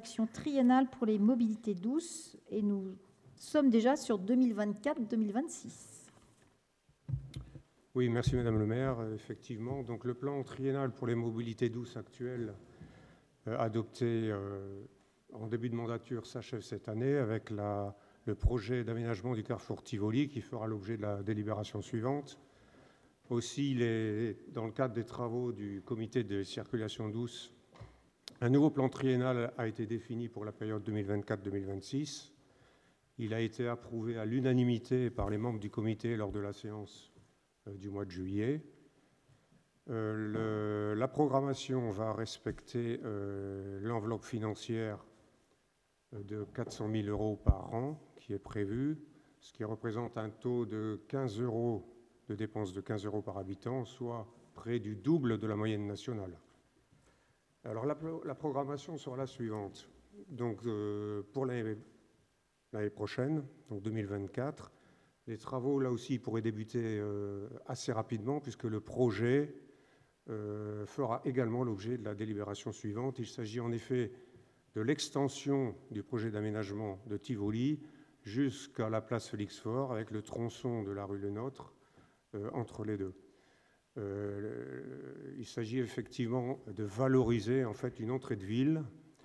action triennale pour les mobilités douces et nous sommes déjà sur 2024-2026. Oui, merci Madame le maire. Effectivement, donc le plan triennal pour les mobilités douces actuel adopté en début de mandature s'achève cette année avec le projet d'aménagement du carrefour Tivoli qui fera l'objet de la délibération suivante. Aussi, dans le cadre des travaux du comité de circulation douce, un nouveau plan triennal a été défini pour la période 2024-2026. Il a été approuvé à l'unanimité par les membres du comité lors de la séance du mois de juillet. La programmation va respecter l'enveloppe financière de 400 000 € par an qui est prévue, ce qui représente un taux de 15 € de dépenses de 15 € par habitant, soit près du double de la moyenne nationale. Alors la programmation sera la suivante. Donc pour l'année prochaine, donc 2024, les travaux là aussi pourraient débuter assez rapidement puisque le projet fera également l'objet de la délibération suivante. Il s'agit en effet de l'extension du projet d'aménagement de Tivoli jusqu'à la place Félix-Faure avec le tronçon de la rue Le Nôtre entre les deux. Il s'agit effectivement de valoriser en fait une entrée de ville,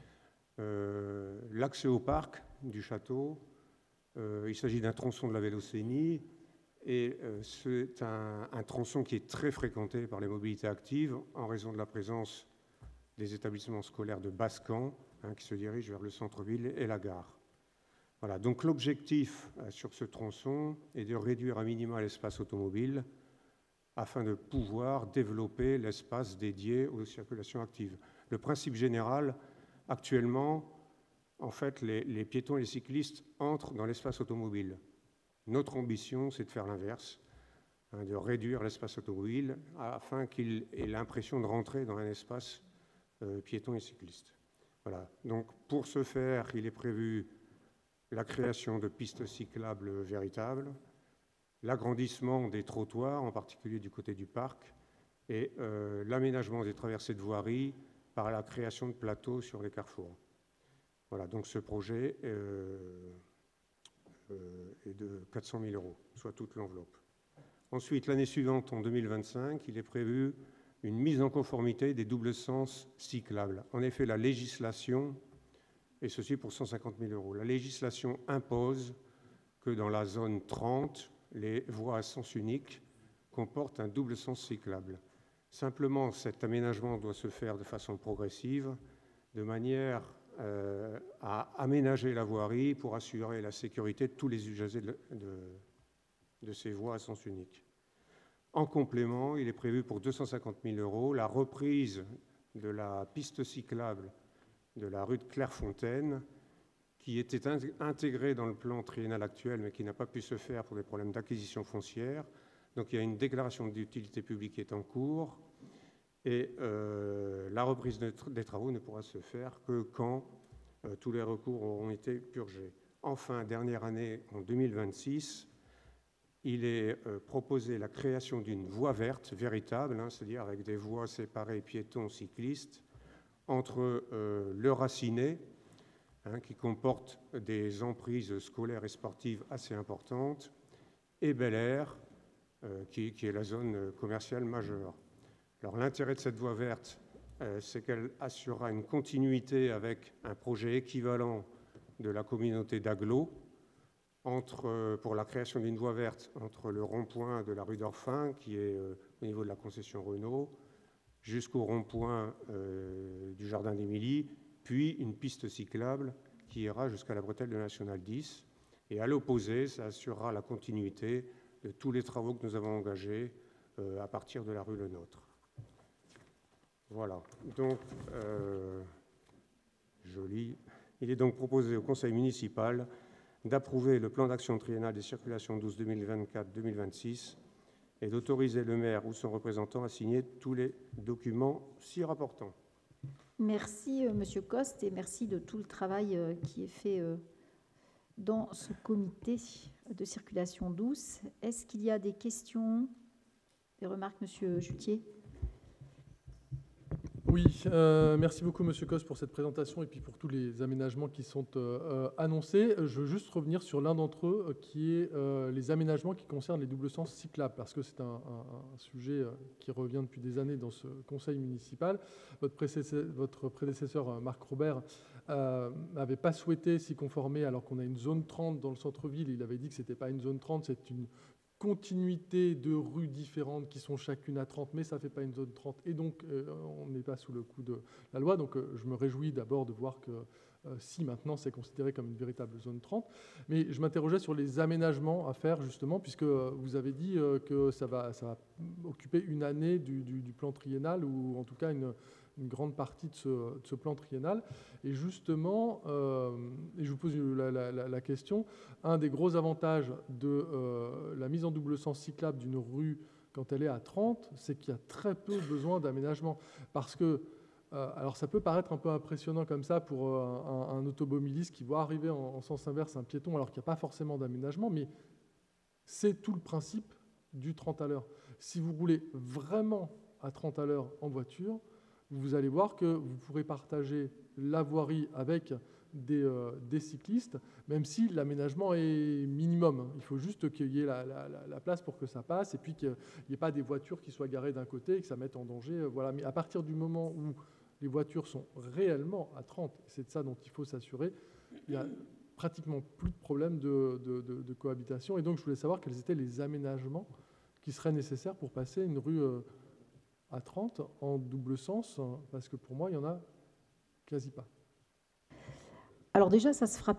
l'accès au parc du château. Il s'agit d'un tronçon de la Vélocénie et c'est un tronçon qui est très fréquenté par les mobilités actives en raison de la présence des établissements scolaires de Bascan qui se dirigent vers le centre-ville et la gare. Voilà, donc l'objectif sur ce tronçon est de réduire à minima l'espace automobile afin de pouvoir développer l'espace dédié aux circulations actives. Le principe général, actuellement, en fait, les piétons et les cyclistes entrent dans l'espace automobile. Notre ambition, c'est de faire l'inverse, de réduire l'espace automobile afin qu'il ait l'impression de rentrer dans un espace piéton et cycliste. Voilà. Donc, pour ce faire, il est prévu la création de pistes cyclables véritables, l'agrandissement des trottoirs, en particulier du côté du parc, et l'aménagement des traversées de voirie par la création de plateaux sur les carrefours. Voilà, donc ce projet est de 400 000 €, soit toute l'enveloppe. Ensuite, l'année suivante, en 2025, il est prévu une mise en conformité des doubles sens cyclables. En effet, la législation, et ceci pour 150 000 €, la législation impose que dans la zone 30, les voies à sens unique comportent un double sens cyclable. Simplement, cet aménagement doit se faire de façon progressive, de manière à aménager la voirie pour assurer la sécurité de tous les usagers de ces voies à sens unique. En complément, il est prévu pour 250 000 € la reprise de la piste cyclable de la rue de Clairefontaine, qui était intégrée dans le plan triennal actuel, mais qui n'a pas pu se faire pour des problèmes d'acquisition foncière. Donc il y a une déclaration d'utilité publique qui est en cours, et la reprise des travaux ne pourra se faire que quand tous les recours auront été purgés. Enfin, dernière année, en 2026, il est proposé la création d'une voie verte véritable, c'est-à-dire avec des voies séparées piétons cyclistes, entre le Racinet, qui comporte des emprises scolaires et sportives assez importantes, et Bel Air, qui est la zone commerciale majeure. Alors l'intérêt de cette voie verte, c'est qu'elle assurera une continuité avec un projet équivalent de la communauté d'Aglo, pour la création d'une voie verte entre le rond-point de la rue d'Orphin, qui est au niveau de la concession Renault, jusqu'au rond-point du Jardin d'Émilie, puis une piste cyclable qui ira jusqu'à la bretelle de la Nationale 10. Et à l'opposé, ça assurera la continuité de tous les travaux que nous avons engagés à partir de la rue Le Nôtre. Voilà. Donc, il est donc proposé au Conseil municipal d'approuver le plan d'action triennal des circulations douces 2024-2026 et d'autoriser le maire ou son représentant à signer tous les documents s'y rapportant. Merci, Monsieur Coste, et merci de tout le travail qui est fait dans ce comité de circulation douce. Est-ce qu'il y a des questions, des remarques, Monsieur Chutier? Oui, merci beaucoup Monsieur Cos pour cette présentation et puis pour tous les aménagements qui sont annoncés. Je veux juste revenir sur l'un d'entre eux qui est les aménagements qui concernent les doubles sens cyclables parce que c'est un sujet qui revient depuis des années dans ce conseil municipal. Votre prédécesseur Marc Robert n'avait pas souhaité s'y conformer alors qu'on a une zone 30 dans le centre-ville. Il avait dit que ce n'était pas une zone 30, c'est une continuité de rues différentes qui sont chacune à 30, mais ça ne fait pas une zone 30. Et donc, on n'est pas sous le coup de la loi. Donc, je me réjouis d'abord de voir que si maintenant c'est considéré comme une véritable zone 30. Mais je m'interrogeais sur les aménagements à faire, justement, puisque vous avez dit que ça va occuper une année du plan triennal, ou en tout cas une grande partie de ce plan triennal. Et justement, et je vous pose la question, un des gros avantages de la mise en double sens cyclable d'une rue quand elle est à 30, c'est qu'il y a très peu besoin d'aménagement. Parce que, alors ça peut paraître un peu impressionnant comme ça pour un automobiliste qui voit arriver en sens inverse un piéton alors qu'il n'y a pas forcément d'aménagement, mais c'est tout le principe du 30 à l'heure. Si vous roulez vraiment à 30 à l'heure en voiture, vous allez voir que vous pourrez partager la voirie avec des cyclistes, même si l'aménagement est minimum. Il faut juste qu'il y ait la place pour que ça passe et puis qu'il n'y ait pas des voitures qui soient garées d'un côté et que ça mette en danger. Voilà. Mais à partir du moment où les voitures sont réellement à 30, c'est de ça dont il faut s'assurer, il n'y a pratiquement plus de problème de cohabitation. Et donc, je voulais savoir quels étaient les aménagements qui seraient nécessaires pour passer une rue à 30 en double sens, parce que pour moi, il n'y en a quasi pas. Alors déjà, ça ne se fera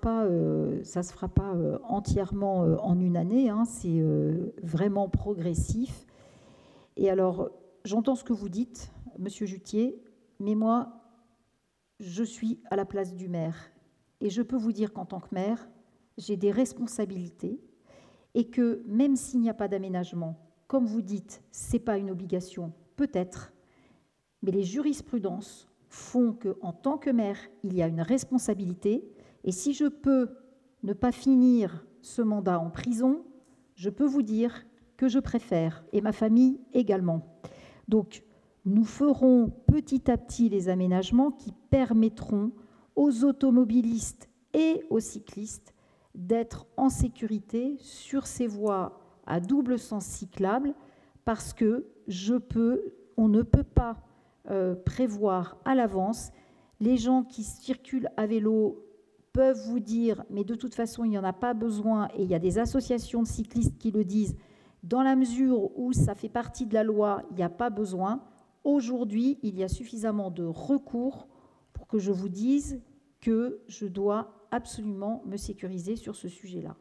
pas entièrement en une année, hein, c'est vraiment progressif. Et alors, j'entends ce que vous dites, Monsieur Jutier, mais moi, je suis à la place du maire. Et je peux vous dire qu'en tant que maire, j'ai des responsabilités et que même s'il n'y a pas d'aménagement, comme vous dites, ce n'est pas une obligation, peut-être, mais les jurisprudences font qu'en tant que maire, il y a une responsabilité. Et si je peux ne pas finir ce mandat en prison, je peux vous dire que je préfère, et ma famille également. Donc, nous ferons petit à petit les aménagements qui permettront aux automobilistes et aux cyclistes d'être en sécurité sur ces voies à double sens cyclable, parce que on ne peut pas prévoir à l'avance. Les gens qui circulent à vélo peuvent vous dire, mais de toute façon, il n'y en a pas besoin, et il y a des associations de cyclistes qui le disent, dans la mesure où ça fait partie de la loi, il n'y a pas besoin. Aujourd'hui, il y a suffisamment de recours pour que je vous dise que je dois absolument me sécuriser sur ce sujet-là.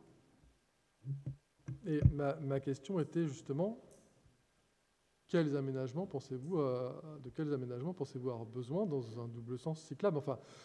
Et ma question était justement, de quels aménagements pensez-vous avoir besoin dans un double sens cyclable ?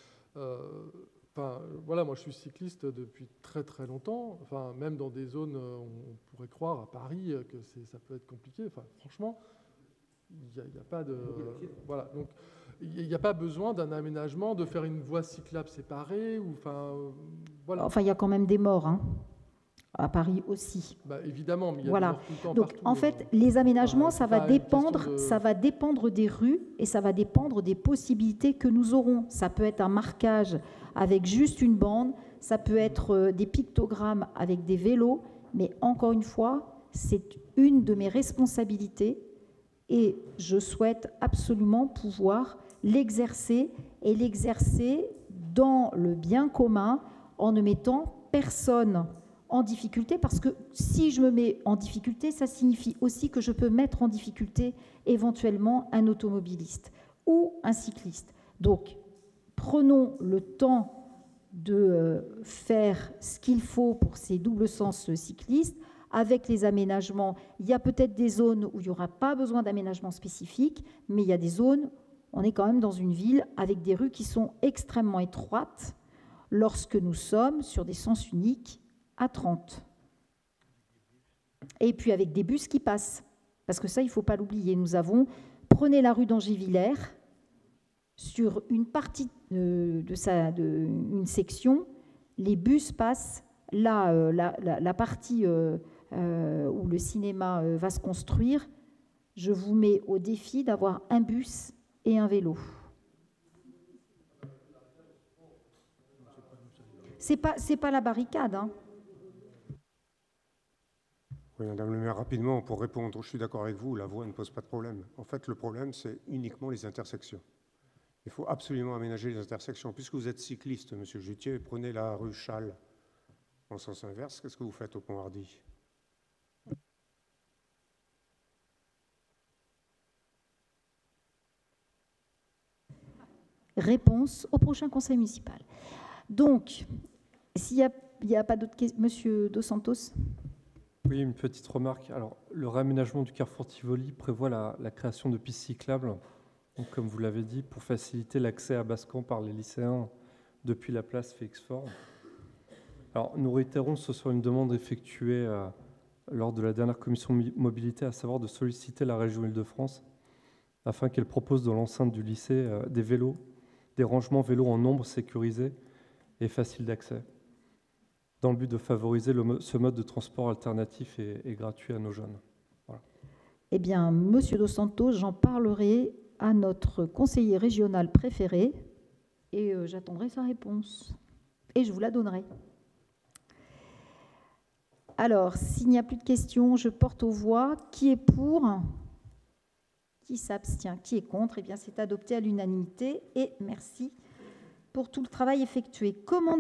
Voilà, moi je suis cycliste depuis très très longtemps. Enfin, même dans des zones, on pourrait croire à Paris que ça peut être compliqué. Enfin, franchement, il n'y a pas de, voilà. Donc, il n'y a pas besoin d'un aménagement, de faire une voie cyclable séparée ou voilà. Enfin, il y a quand même des morts, hein. À Paris aussi. Évidemment, mais il y a voilà. des morts tout le temps donc, partout. En fait, les aménagements, ça va dépendre des rues et ça va dépendre des possibilités que nous aurons. Ça peut être un marquage avec juste une bande, ça peut être des pictogrammes avec des vélos, mais encore une fois, c'est une de mes responsabilités et je souhaite absolument pouvoir l'exercer et l'exercer dans le bien commun en ne mettant personne en difficulté, parce que si je me mets en difficulté, ça signifie aussi que je peux mettre en difficulté éventuellement un automobiliste ou un cycliste. Donc, prenons le temps de faire ce qu'il faut pour ces doubles sens cyclistes, avec les aménagements. Il y a peut-être des zones où il n'y aura pas besoin d'aménagement spécifique, mais il y a des zones, on est quand même dans une ville avec des rues qui sont extrêmement étroites lorsque nous sommes sur des sens uniques à 30. Et puis avec des bus qui passent, parce que ça, il ne faut pas l'oublier. Nous avons, prenez la rue d'Angivillers, sur une partie une section, les bus passent, là, la partie où le cinéma va se construire, je vous mets au défi d'avoir un bus et un vélo. C'est pas la barricade, hein. Oui, Madame le maire, rapidement, pour répondre, je suis d'accord avec vous, la voie ne pose pas de problème. En fait, le problème, c'est uniquement les intersections. Il faut absolument aménager les intersections. Puisque vous êtes cycliste, Monsieur Jutier, prenez la rue Châle en sens inverse. Qu'est-ce que vous faites au Pont-Hardy? Réponse au prochain conseil municipal. Donc, s'il n'y a pas d'autres questions, Monsieur Dos Santos. Oui, une petite remarque. Alors, le réaménagement du carrefour Tivoli prévoit la création de pistes cyclables, donc, comme vous l'avez dit, pour faciliter l'accès à Bascan par les lycéens depuis la place Félix-Faure. Alors, nous réitérons que ce soit une demande effectuée lors de la dernière commission mobilité, à savoir de solliciter la région Île-de-France afin qu'elle propose dans l'enceinte du lycée des rangements vélos en nombre sécurisés et faciles d'accès, dans le but de favoriser ce mode de transport alternatif et gratuit à nos jeunes. Voilà. Eh bien, Monsieur Dos Santos, j'en parlerai à notre conseiller régional préféré et j'attendrai sa réponse. Et je vous la donnerai. Alors, s'il n'y a plus de questions, je porte aux voix. Qui est pour? Qui s'abstient? Qui est contre? Eh bien, c'est adopté à l'unanimité. Et merci pour tout le travail effectué. Comment